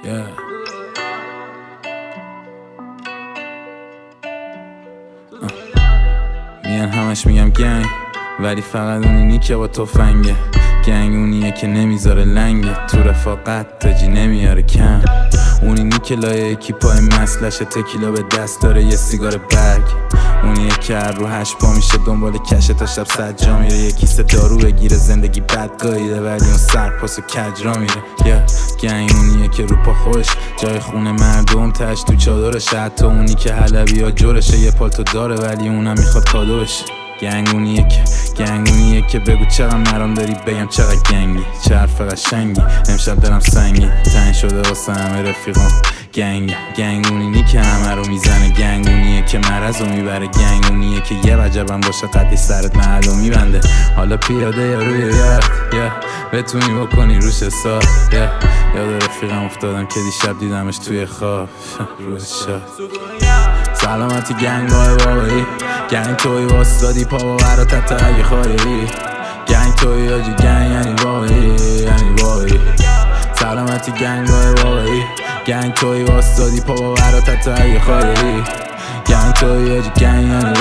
میان همش میگم گنگ، ولی فقط اونی که با تفنگه. گنگ اونیه که نمیذاره لنگه، تو رفاقت تاجی نمیاره کم. اونی که لایه یکی پای مسلشه، تکیلا به دست داره یه سیگار برگ. اونیه که هر رو 8 پا میشه دنبال کشه تا شب 100 جا میره. یه کیسه دارو بگیره زندگی بد گاییده، ولی اون سرپاس و کج را میره. گنگ اونیه که رو پا خوش جای خونه مردم تش تو چادرش. حتی اونی که حلبی ها جورشه یه پالتو داره، ولی اونم میخواد کادو بشه. گنگ اونیه که بگو چقدر مرام داری بگم چقدر گنگی، چه حرف قشنگی. امشب دلم سنگی تنگ شده واسه همه رفیقام. گنگ اونی که همه رو میزنه، گنگ اونیه که مرض رو میبره، گنگ اونیه که یه وجبم باشه قدی سرت محل رو میبنده. حالا پیاده یا روی یاد بتونی بکنی روش حساب. یاد رفیقم افتادم که دیشب دیدمش توی خواب. روز شد سلامتی گنگ های واقعی، گنگ توی واسدادی پا با براتت اگه خواهی. گنگ توی آجی گنگ یعنی واقعی. سلامتی گنگ های واقعی، گنگ توی واسدادی پا با براتت اگه خواهی. گنگ توی آجی گنگ یعنی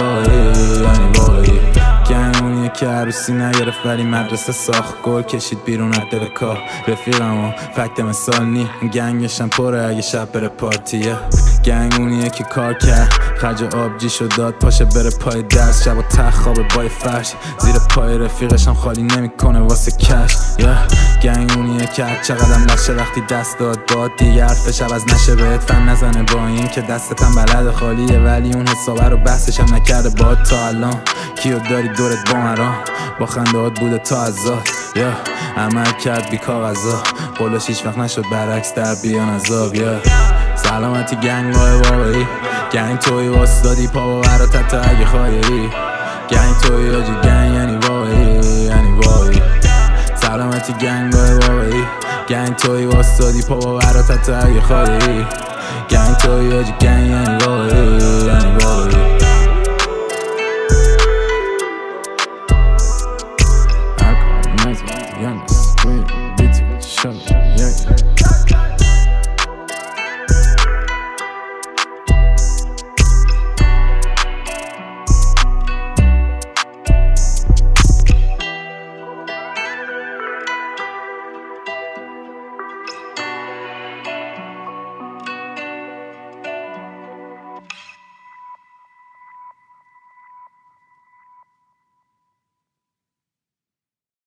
واقعی. گنگ اونیه که عروسی نگرفت ولی مدرسه ساخت، گل کشید بیرون از دل کار. رفیقمو فکت مثال نی، گنگشم پره اگه شب بره پارتیه. گنگ اونیه که کار کرد خرج آبجی شد داد پاشه بره پای درس. شب و تخت خوابه بای فرش، زیر پای رفیقشم خالی نمیکنه واسه کش. گنگ اونیه که هر چقدرم لشه وقتی دست داد باد دیگه حرفش عوض نشه، بهت فهم نزنه با این که دستتم بلد خالیه. ولی اون حسابه رو بحثشم نکرده باد تا الان. کیو داری دورت با مرام، با خندهات بوده تا ازاد. عمل کرد بی کاغذا، قولش هیچ وقت نشد برعکس در بیان عذاب. سلامتی گنگ های واقعی، گنگ توی واسدادی پا با براتت اگه خواهی. گنگ توی آجی گنگ یعنی واقعی. سلامتی گنگ های واقعی، گنگ توی واسدادی پا با براتت اگه خواهی. گنگ توی آجی گنگ یعنی واقعی. Young, sweet, bitch, shut up.